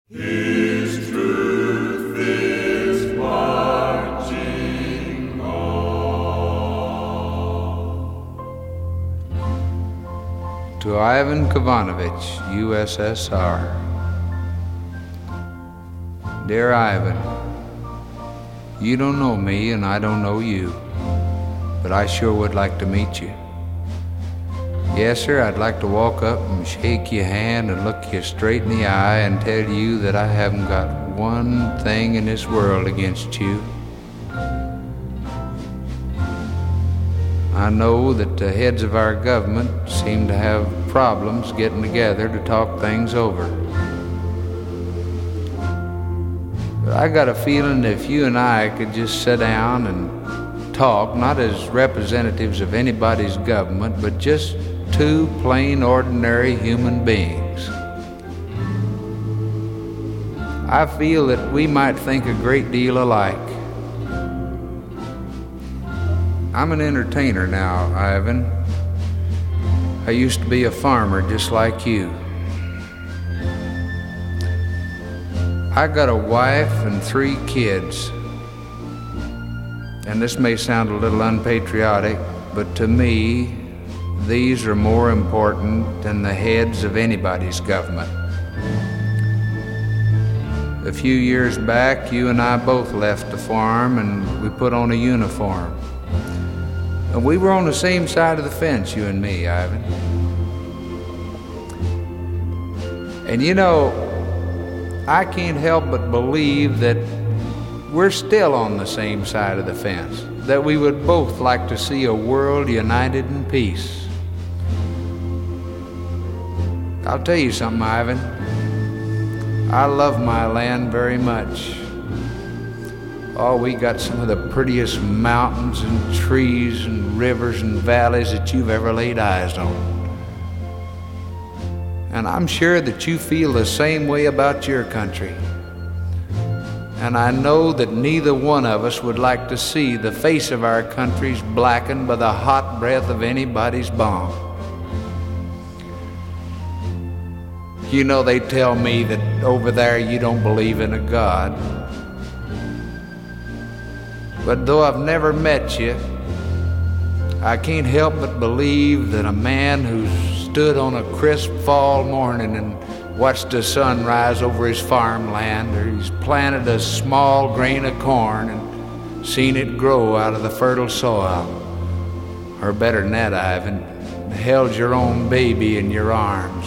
His truth is marching on. To Ivan Kovanovich, USSR. Dear Ivan, you don't know me and I don't know you, but I sure would like to meet you. Yes, sir, I'd like to walk up and shake your hand and look you straight in the eye and tell you that I haven't got one thing in this world against you. I know that the heads of our government seem to have problems getting together to talk things over. But I got a feeling that if you and I could just sit down and talk, not as representatives of anybody's government, but just two plain, ordinary human beings, I feel that we might think a great deal alike. I'm an entertainer now, Ivan. I used to be a farmer just like you. I got a wife and 3 kids. And this may sound a little unpatriotic, but to me, these are more important than the heads of anybody's government. A few years back, you and I both left the farm and we put on a uniform. And we were on the same side of the fence, you and me, Ivan. And you know, I can't help but believe that we're still on the same side of the fence, that we would both like to see a world united in peace. I'll tell you something, Ivan. I love my land very much. Oh, we got some of the prettiest mountains and trees and rivers and valleys that you've ever laid eyes on. And I'm sure that you feel the same way about your country. And I know that neither one of us would like to see the face of our countries blackened by the hot breath of anybody's bomb. You know, they tell me that over there you don't believe in a God. But though I've never met you, I can't help but believe that a man who stood on a crisp fall morning and watched the sun rise over his farmland, or he's planted a small grain of corn and seen it grow out of the fertile soil, or better than that, Ivan, held your own baby in your arms.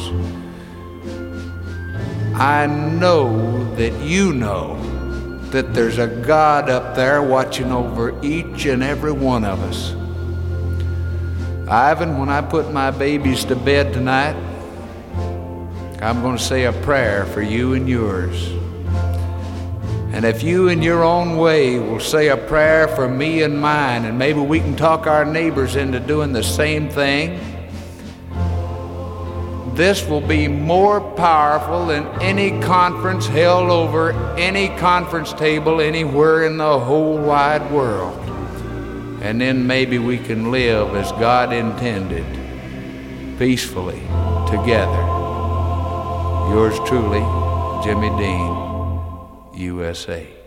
I know that you know that there's a God up there watching over each and every one of us. Ivan, when I put my babies to bed tonight, I'm going to say a prayer for you and yours. And if you in your own way will say a prayer for me and mine, and maybe we can talk our neighbors into doing the same thing, this will be more powerful than any conference held over any conference table anywhere in the whole wide world. And then maybe we can live as God intended, peacefully, together. Yours truly, Jimmy Dean, USA.